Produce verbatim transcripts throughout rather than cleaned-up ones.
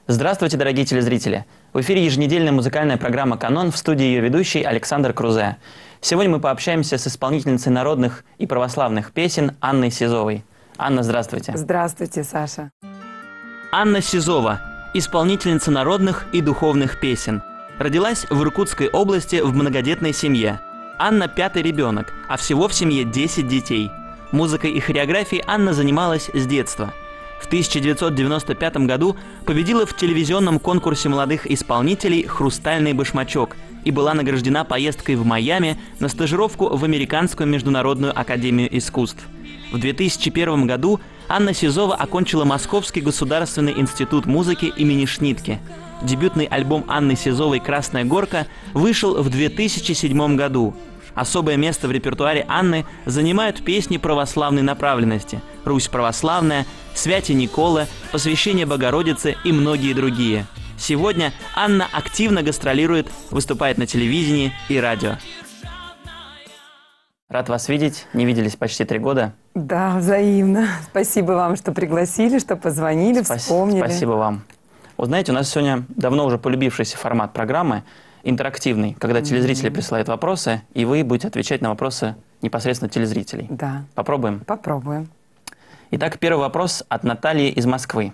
Здравствуйте, дорогие телезрители! В эфире еженедельная музыкальная программа «Канон», в студии ее ведущий Александр Крузе. Сегодня мы пообщаемся с исполнительницей народных и православных песен Анной Сизовой. Анна, здравствуйте! Здравствуйте, Саша! Анна Сизова – исполнительница народных и духовных песен. Родилась в Иркутской области в многодетной семье. Анна – пятый ребенок, а всего в семье десять детей. Музыкой и хореографией Анна занималась с детства. В тысяча девятьсот девяносто пятом году победила в телевизионном конкурсе молодых исполнителей «Хрустальный башмачок» и была награждена поездкой в Майами на стажировку в Американскую международную академию искусств. В две тысячи первом году Анна Сизова окончила Московский государственный институт музыки имени Шнитке. Дебютный альбом Анны Сизовой «Красная горка» вышел в две тысячи седьмом году. Особое место в репертуаре Анны занимают песни православной направленности «Русь православная», «Святи Никола», «Посвящение Богородицы» и многие другие. Сегодня Анна активно гастролирует, выступает на телевидении и радио. Рад вас видеть. Не виделись почти три года. Да, взаимно. Спасибо вам, что пригласили, что позвонили, Спас- вспомнили. Спасибо вам. Вы знаете, у нас сегодня давно уже полюбившийся формат программы интерактивный, когда телезрители присылают вопросы, и вы будете отвечать на вопросы непосредственно телезрителей. Да. Попробуем? Попробуем. Итак, первый вопрос от Натальи из Москвы.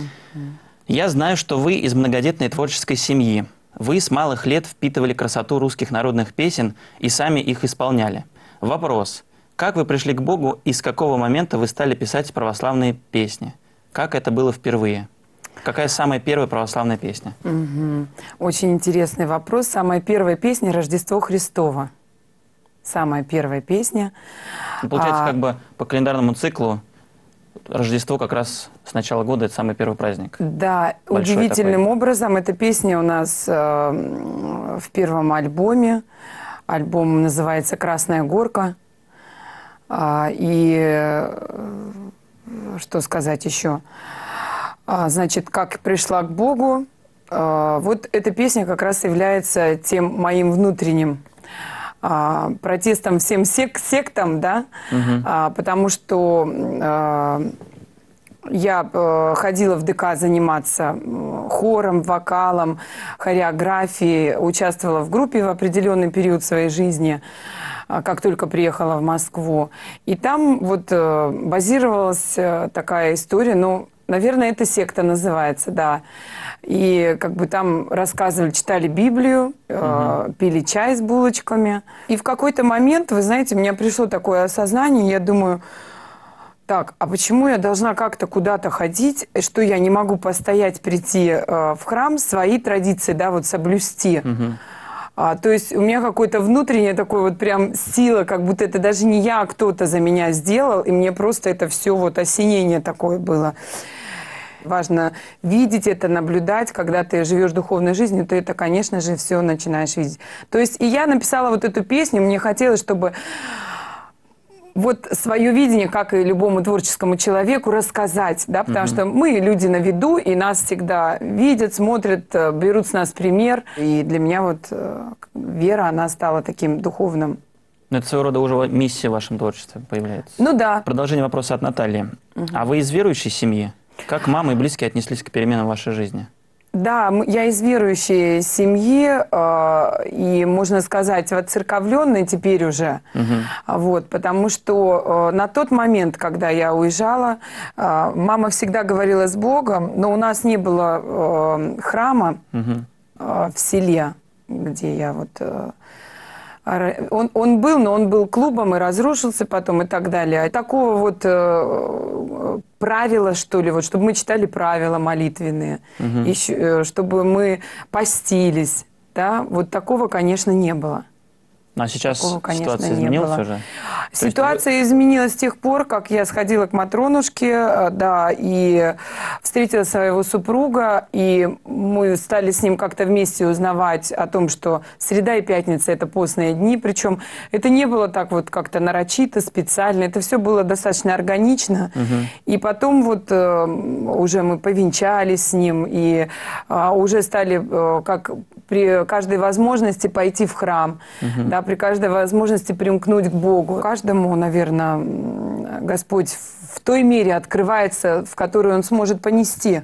Я знаю, что вы из многодетной творческой семьи. Вы с малых лет впитывали красоту русских народных песен и сами их исполняли. Вопрос. Как вы пришли к Богу и с какого момента вы стали писать православные песни? Как это было впервые? Какая самая первая православная песня? Угу. Очень интересный вопрос. Самая первая песня «Рождество Христово». Самая первая песня. Получается, а... как бы по календарному циклу Рождество как раз с начала года – это самый первый праздник. Да, Большой удивительным такой. образом эта песня у нас э, в первом альбоме. Альбом называется «Красная горка». А, и э, что сказать еще? А, значит, как пришла к Богу, а, вот эта песня как раз является тем моим внутренним а, протестом всем сек сектам, да, Угу. а, потому что а, я а, ходила в ДК заниматься хором, вокалом, хореографией, участвовала в группе в определенный период своей жизни, как только приехала в Москву. И там вот базировалась такая история, ну, наверное, это секта называется, да. И как бы там рассказывали, читали Библию, угу. э, пили чай с булочками. И в какой-то момент, вы знаете, у меня пришло такое осознание, я думаю, так, а почему я должна как-то куда-то ходить, что я не могу постоять, прийти э, в храм, свои традиции, да, вот соблюсти. Угу. А, то есть у меня какое-то внутреннее такое вот прям сила, как будто это даже не я, а кто-то за меня сделал, и мне просто это все вот осенение такое было. Важно видеть это, наблюдать, когда ты живешь духовной жизнью, ты это, конечно же, все начинаешь видеть. То есть и я написала вот эту песню, мне хотелось, чтобы вот свое видение, как и любому творческому человеку, рассказать, да, потому mm-hmm. что мы люди на виду, и нас всегда видят, смотрят, берут с нас пример. И для меня вот вера, она стала таким духовным. Но это своего рода уже миссия в вашем творчестве появляется. Ну да. Продолжение вопроса от Натальи. Mm-hmm. А вы из верующей семьи? Как мама и близкие отнеслись к переменам в вашей жизни? Да, я из верующей семьи, э, и, можно сказать, воцерковленной теперь уже. Угу. Вот, потому что э, на тот момент, когда я уезжала, э, мама всегда говорила с Богом, но у нас не было э, храма угу. э, в селе, где я вот... Э, Он, он был, но он был клубом и разрушился потом и так далее. Такого вот э, правила, что ли, вот, чтобы мы читали правила молитвенные, угу. еще, э, чтобы мы постились, да, вот такого, конечно, не было. А сейчас такого, конечно, ситуация изменилась уже? Ситуация есть... изменилась с тех пор, как я сходила к Матронушке, да, и встретила своего супруга, и мы стали с ним как-то вместе узнавать о том, что среда и пятница – это постные дни, причем это не было так вот как-то нарочито, специально, это все было достаточно органично. Угу. И потом вот э, уже мы повенчались с ним, и э, уже стали э, как при каждой возможности пойти в храм, угу. да, при каждой возможности примкнуть к Богу. Каждому, наверное, Господь в той мере открывается, в которой Он сможет понести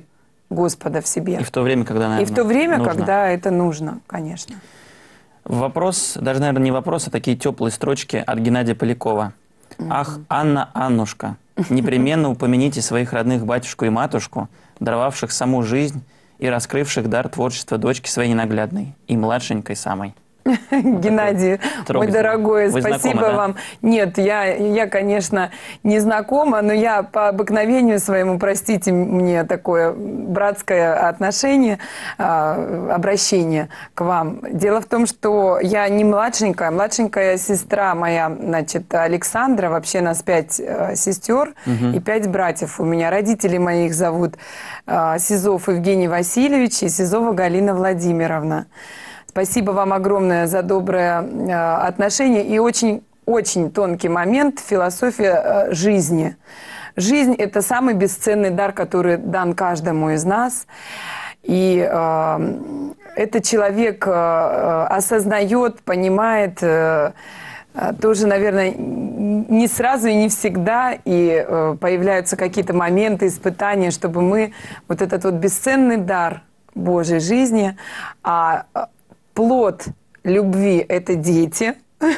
Господа в себе. И в то время, когда, наверное, И в то время, нужно. когда это нужно, конечно. Вопрос, даже, наверное, не вопрос, а такие теплые строчки от Геннадия Полякова. «Ах, Анна, Аннушка, непременно упомяните своих родных батюшку и матушку, даровавших саму жизнь и раскрывших дар творчества дочки своей ненаглядной и младшенькой самой». Геннадий, мой дорогой, Вы спасибо знакомы, да? вам. Нет, я, я, конечно, не знакома, но я по обыкновению своему, простите мне такое братское отношение, а, обращение к вам. Дело в том, что я не младшенькая, младшенькая сестра моя, значит, Александра, вообще нас пять э, сестер Угу. и пять братьев. У меня родители моих зовут э, Сизов Евгений Васильевич и Сизова Галина Владимировна. Спасибо вам огромное за доброе э, отношение и очень, очень тонкий момент – философия э, жизни. Жизнь – это самый бесценный дар, который дан каждому из нас. И э, этот человек э, осознает, понимает, э, тоже, наверное, не сразу и не всегда, и э, появляются какие-то моменты, испытания, чтобы мы вот этот вот бесценный дар Божьей жизни, а плод любви – это дети.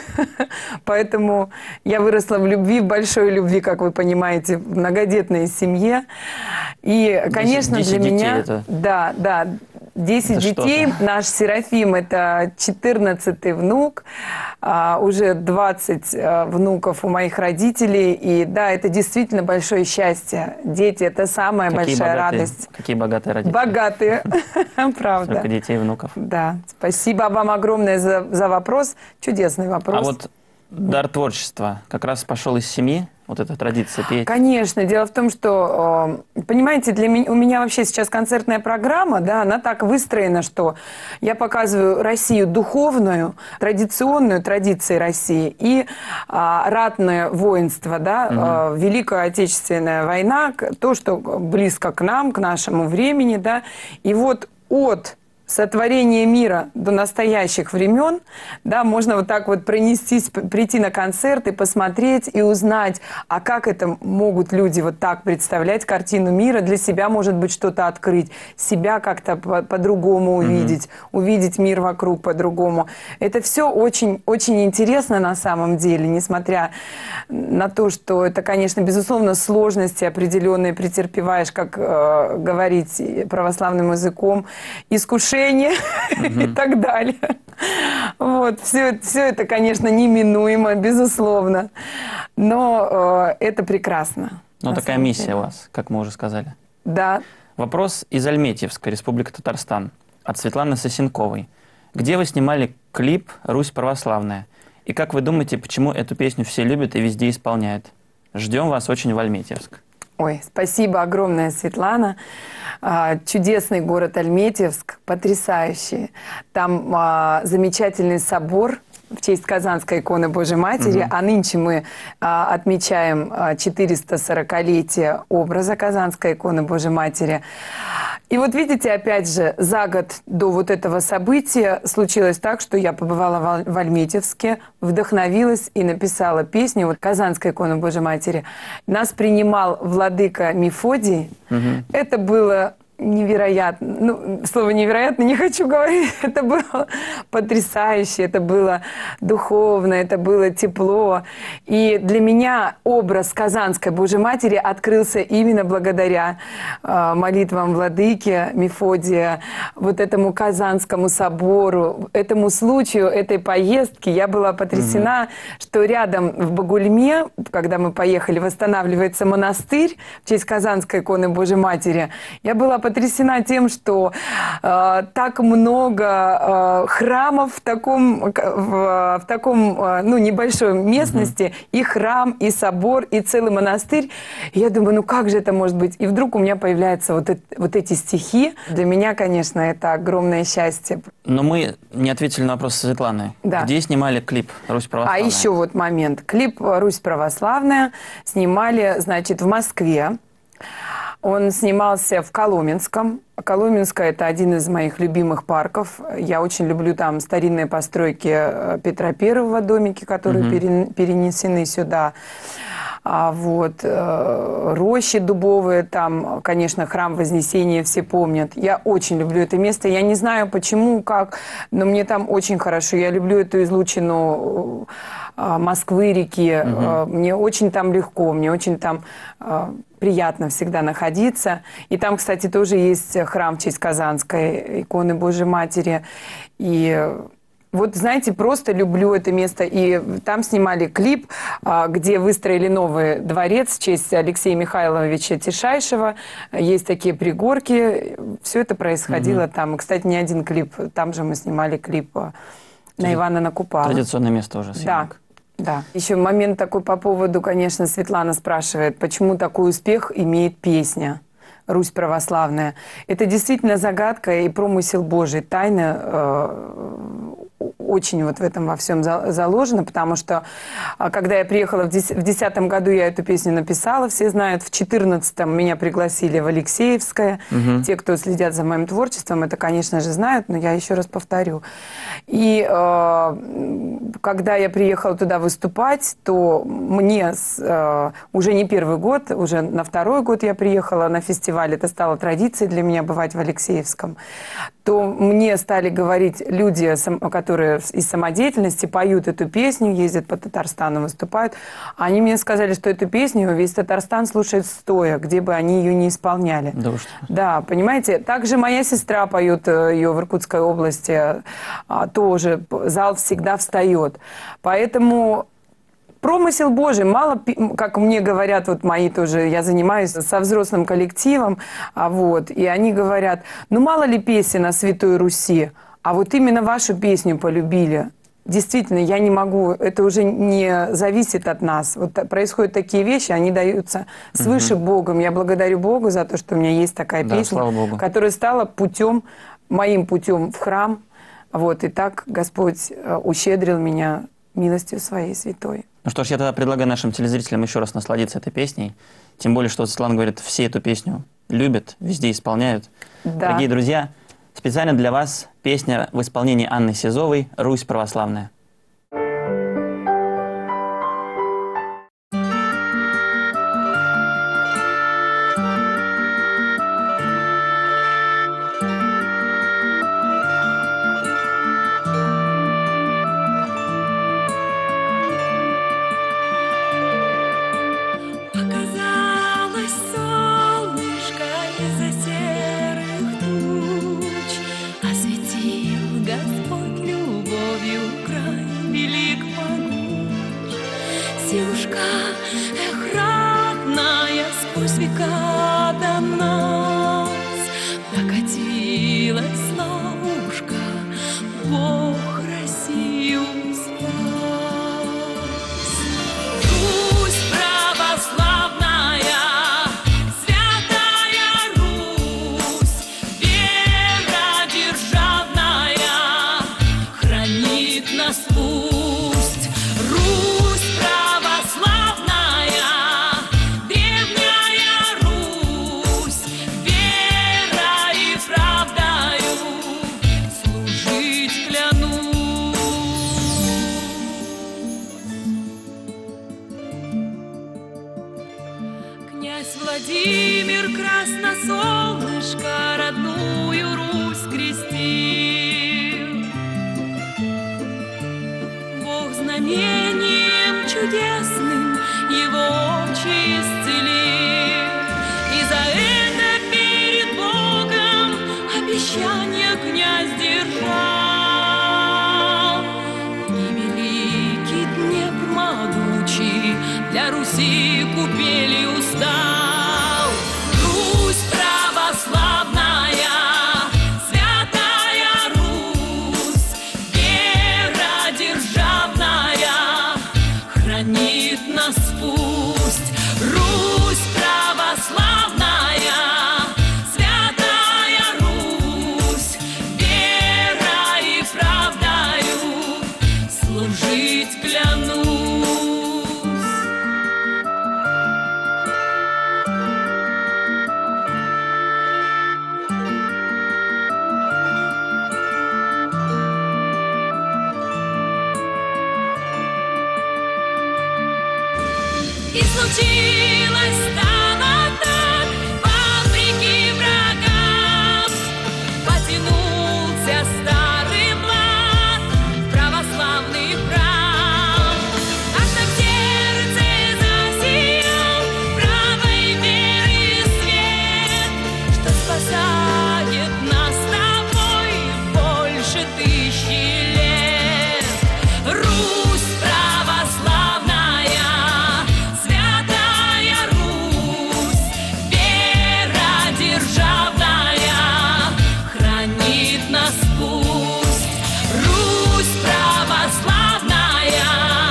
Поэтому я выросла в любви, в большой любви, как вы понимаете, в многодетной семье. И, конечно, десять для меня... это... Да, да. десять детей. Наш Серафим – это четырнадцатый внук. А, уже двадцать а, внуков у моих родителей. И да, это действительно большое счастье. Дети – это самая Какие большая богатые, радость. Какие богатые родители. Богатые, правда. Сколько детей и внуков. Да. Спасибо вам огромное за, за вопрос. Чудесный вопрос. А вот дар творчества как раз пошел из семьи? Вот эта традиция петь? Конечно. Дело в том, что, понимаете, для меня, у меня вообще сейчас концертная программа, да, она так выстроена, что я показываю Россию духовную, традиционную традиции России и а, ратное воинство, да, угу. а, Великая Отечественная война, то, что близко к нам, к нашему времени, да, и вот от сотворения мира до настоящих времен, да, можно вот так вот пронестись, прийти на концерт и посмотреть и узнать, а как это могут люди вот так представлять картину мира, для себя, может быть, что-то открыть, себя как-то по-другому увидеть, mm-hmm. увидеть мир вокруг по-другому. Это все очень, очень интересно на самом деле, несмотря на то, что это, конечно, безусловно, сложности определенные претерпеваешь, как э, говорить православным языком, искушение, mm-hmm. и так далее. Вот. Все, все это, конечно, неминуемо, безусловно. Но э, это прекрасно. Ну, такая миссия деле. У вас, как мы уже сказали. Да. Вопрос из Альметьевска, Республика Татарстан, от Светланы Сосенковой. Где вы снимали клип «Русь православная»? И как вы думаете, почему эту песню все любят и везде исполняют? Ждем вас очень в Альметьевск. Ой, спасибо огромное, Светлана. А, чудесный город Альметьевск, потрясающий. Там а, замечательный собор в честь Казанской иконы Божьей Матери. Угу. А нынче мы а, отмечаем четыреста сорокалетие образа Казанской иконы Божьей Матери. И вот видите, опять же, за год до вот этого события случилось так, что я побывала в Альметьевске, вдохновилась и написала песню вот, Казанской иконы Божьей Матери. Нас принимал владыка Мефодий. Угу. Это было невероятно. Ну, слово «невероятно» не хочу говорить. Это было потрясающе, это было духовно, это было тепло. И для меня образ Казанской Божьей Матери открылся именно благодаря э, молитвам владыки Мефодия, вот этому Казанскому собору, этому случаю, этой поездки. Я была потрясена, mm-hmm. что рядом в Багульме, когда мы поехали, восстанавливается монастырь в честь Казанской иконы Божьей Матери. Я была потрясена потрясена тем, что э, так много э, храмов в таком, в, в таком э, ну, небольшой местности, mm-hmm. и храм, и собор, и целый монастырь. И я думаю, ну как же это может быть? И вдруг у меня появляются вот, это, вот эти стихи. Для меня, конечно, это огромное счастье. Но мы не ответили на вопрос Светланы. Да. Где снимали клип «Русь православная»? А еще вот момент. Клип «Русь православная» снимали, значит, в Москве. Он снимался в Коломенском. Коломенское – это один из моих любимых парков. Я очень люблю там старинные постройки Петра Первого, домики, которые угу. перенесены сюда. А, вот, э, рощи дубовые, там, конечно, храм Вознесения все помнят. Я очень люблю это место. Я не знаю, почему, как, но мне там очень хорошо. Я люблю эту излучину э, Москвы, реки. Угу. Э, мне очень там легко, мне очень там э, приятно всегда находиться. И там, кстати, тоже есть храм в честь Казанской иконы Божьей Матери. И вот, знаете, просто люблю это место. И там снимали клип, где выстроили новый дворец в честь Алексея Михайловича Тишайшего. Есть такие пригорки. Все это происходило угу. там. И, кстати, не один клип. Там же мы снимали клип на Ивана на Купала. Традиционное место уже съемок. Да. Да. Еще момент такой по поводу, конечно, Светлана спрашивает, почему такой успех имеет песня «Русь православная». Это действительно загадка и промысел Божий, тайна э, очень вот в этом во всем заложено, потому что когда я приехала в десятом году, я эту песню написала, все знают, в четырнадцатом меня пригласили в Алексеевское. Угу. Те, кто следят за моим творчеством, это, конечно же, знают, но я еще раз повторю. И э, когда я приехала туда выступать, то мне э, уже не первый год, уже на второй год я приехала на фестиваль, это стало традицией для меня бывать в Алексеевском, то мне стали говорить люди, которые из самодеятельности поют эту песню, ездят по Татарстану, выступают. Они мне сказали, что эту песню весь Татарстан слушает стоя, где бы они ее не исполняли. Да, что? Да, понимаете. Также моя сестра поет ее в Иркутской области, тоже зал всегда встает. Поэтому промысел Божий. Мало, как мне говорят, вот мои тоже, я занимаюсь со взрослым коллективом, а вот, и они говорят, ну мало ли песен о Святой Руси, а вот именно вашу песню полюбили. Действительно, я не могу, это уже не зависит от нас. Вот происходят такие вещи, они даются свыше угу. Богом. Я благодарю Богу за то, что у меня есть такая да, песня, которая стала путем, моим путем в храм. Вот, и так Господь ущедрил меня милостью своей святой. Ну что ж, я тогда предлагаю нашим телезрителям еще раз насладиться этой песней. Тем более, что Светлана говорит, все эту песню любят, везде исполняют. Да. Дорогие друзья, специально для вас песня в исполнении Анны Сизовой «Русь православная». Силушка, эх, родная, сквозь века до нас докатилась на ушко, Бог Россию спас. Русь православная, святая Русь, вера державная, хранит нас пусть. Русь православная, древняя Русь, вера и правдою служить клянусь. Князь Владимир Красносолнышко родную Русь крестил. Бог знамением чудесным его очи исцелил, и за это перед Богом обещание князь держал. И великий Днепр могучий для Руси купелью стал. Русь православная, святая Русь, вера державная, храни случилось, стало так, вопреки врагам. Потянулся старый млад в православный храм. Как-то в сердце засиял правой веры свет, что спасает нас с тобой больше тысячи лет. Русь православная, святая Русь, вера державная, хранит нас пусть. Русь православная,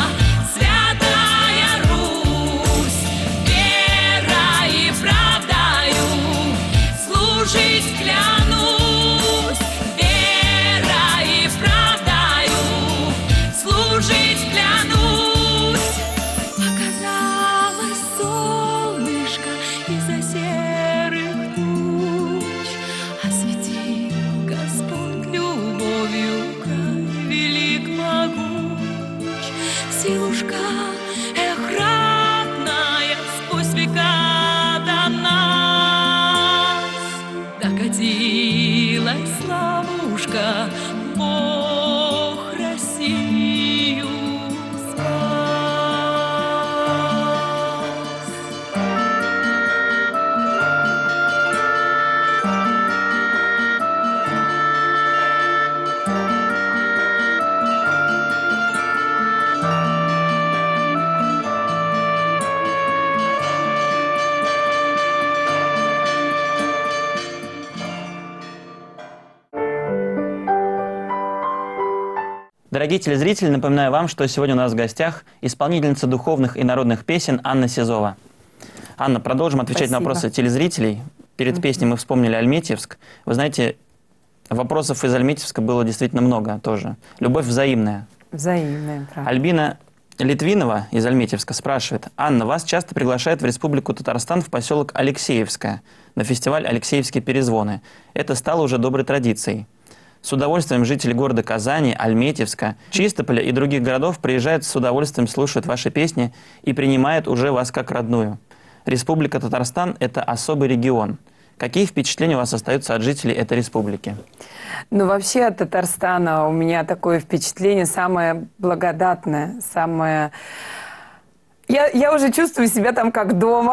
святая Русь, верой и правдою служить клянусь, верой и правдою служить клянусь. Показалось солнышко из-за серых туч, осветил Господь любовью край велик могуч. Силушка, эх, ратная, сквозь века до нас докатилась славушка, Бог Россию спас. Дорогие телезрители, напоминаю вам, что сегодня у нас в гостях исполнительница духовных и народных песен Анна Сизова. Анна, продолжим отвечать Спасибо. на вопросы телезрителей. Перед mm-hmm. песней мы вспомнили Альметьевск. Вы знаете, вопросов из Альметьевска было действительно много тоже. Любовь взаимная. Взаимная, правда. Альбина Литвинова из Альметьевска спрашивает. Анна, вас часто приглашают в Республику Татарстан в поселок Алексеевское на фестиваль «Алексеевские перезвоны». Это стало уже доброй традицией. С удовольствием жители города Казани, Альметьевска, Чистополя и других городов приезжают с удовольствием, слушают ваши песни и принимают уже вас как родную. Республика Татарстан – это особый регион. Какие впечатления у вас остаются от жителей этой республики? Ну, вообще от Татарстана у меня такое впечатление самое благодатное, самое... Я, я уже чувствую себя там как дома.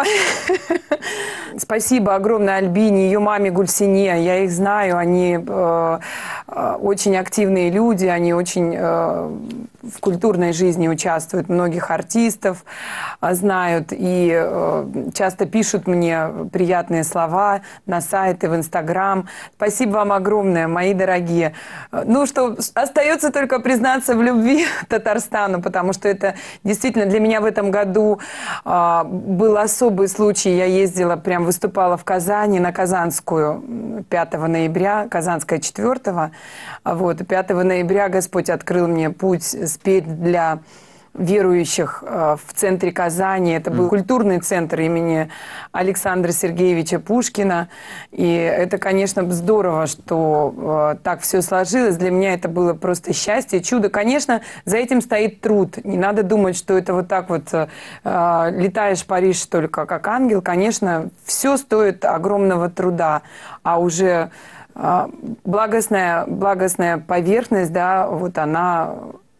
Спасибо огромное Альбине, ее маме Гульсине. Я их знаю, они э, э, очень активные люди, они очень э, в культурной жизни участвуют, многих артистов э, знают и э, часто пишут мне приятные слова на сайты, в Инстаграм. Спасибо вам огромное, мои дорогие. Ну что, остается только признаться в любви Татарстану, потому что это действительно для меня в этом году году э, был особый случай. Я ездила, прям выступала в Казани на Казанскую пятого ноября, Казанская четвёртого. Вот, пятого ноября Господь открыл мне путь спеть для верующих э, в центре Казани. Это был mm. культурный центр имени Александра Сергеевича Пушкина. И это, конечно, здорово, что э, так все сложилось. Для меня это было просто счастье, чудо. Конечно, за этим стоит труд. Не надо думать, что это вот так вот э, летаешь в Париж только как ангел. Конечно, все стоит огромного труда. А уже э, благостная, благостная поверхность, да, вот она...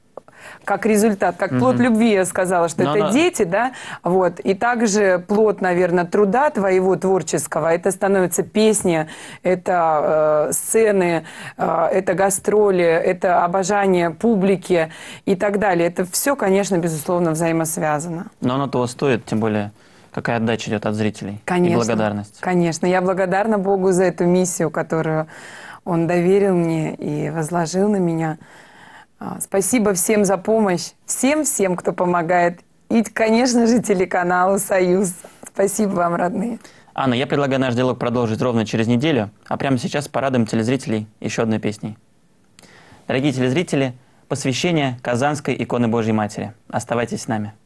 как результат, как mm-hmm. плод любви, я сказала, что Но это она... дети, да, вот, и также плод, наверное, труда твоего творческого, это становится песни, это э, сцены, э, это гастроли, это обожание публики и так далее. Это все, конечно, безусловно, взаимосвязано. Но оно того стоит, тем более, какая отдача идет от зрителей. Конечно, и благодарность. Конечно, я благодарна Богу за эту миссию, которую Он доверил мне и возложил на меня. Спасибо всем за помощь, всем-всем, кто помогает. И, конечно же, телеканалу «Союз». Спасибо вам, родные. Анна, я предлагаю наш диалог продолжить ровно через неделю, а прямо сейчас порадуем телезрителей еще одной песней. Дорогие телезрители, посвящение Казанской иконы Божьей Матери. Оставайтесь с нами.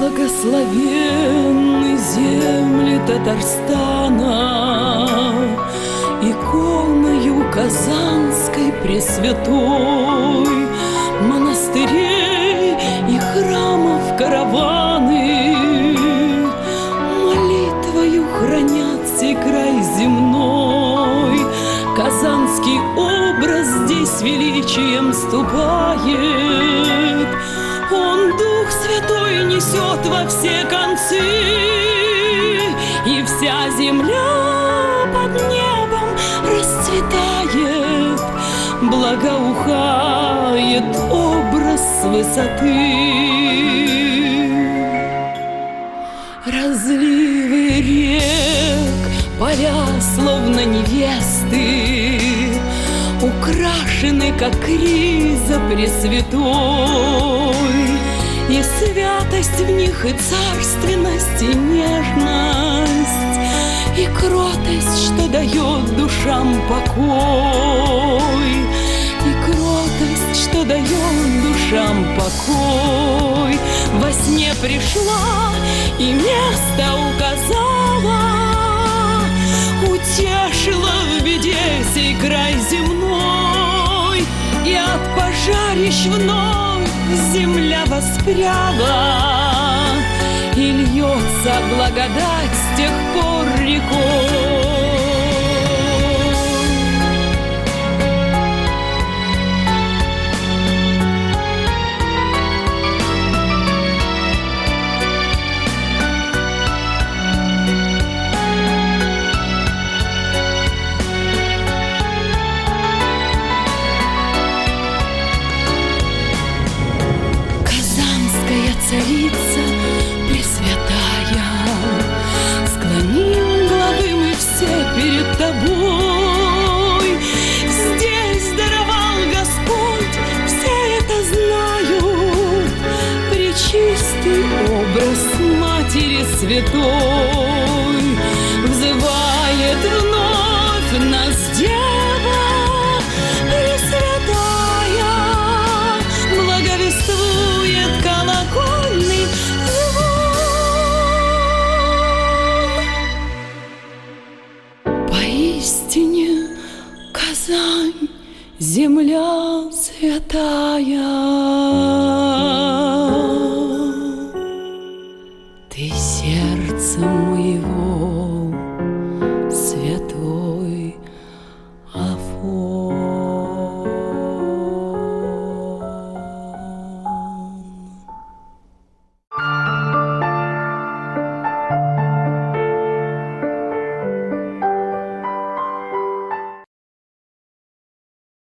Благословенны земли Татарстана, иконою Казанской Пресвятой, монастырей и храмов караваны молитвою хранят сей край земной. Казанский образ здесь величием ступает, он Дух Святой несет во все концы, и вся земля под небом расцветает, благоухает образ с высоты. Разливы рек, поля словно невесты, украшены, как риза Пресвятой, и святость в них, и царственность, и нежность, и кротость, что дает душам покой, и кротость, что дает душам покой. Во сне пришла и место указала, утешила в беде сей край земной, и от пожарищ вновь земля воспряла, и льется благодать с тех пор рекой. Царица Пресвятая, склоним главы мы все перед Тобой. Здесь даровал Господь, все это знают, пречистый образ Матери Святой. Взывает вновь нас Дева Пресвятая, благовествует колокольный звон. Поистине Казань — земля святая. Ты сердцем